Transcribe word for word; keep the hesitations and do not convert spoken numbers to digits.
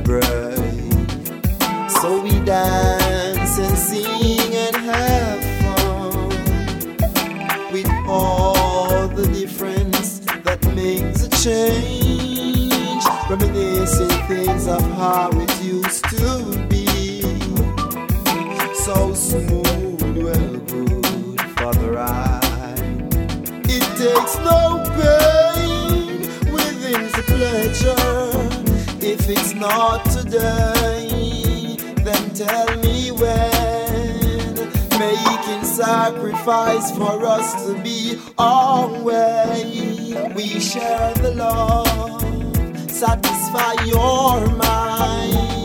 celebrate. So we dance and sing and have fun with all the difference that makes a change, reminiscing things of how it used to be. So smooth, well good for the ride. It takes no pain within the pleasure. If it's not today, then tell me when. Making sacrifice for us to be our way. We share the love, satisfy your mind.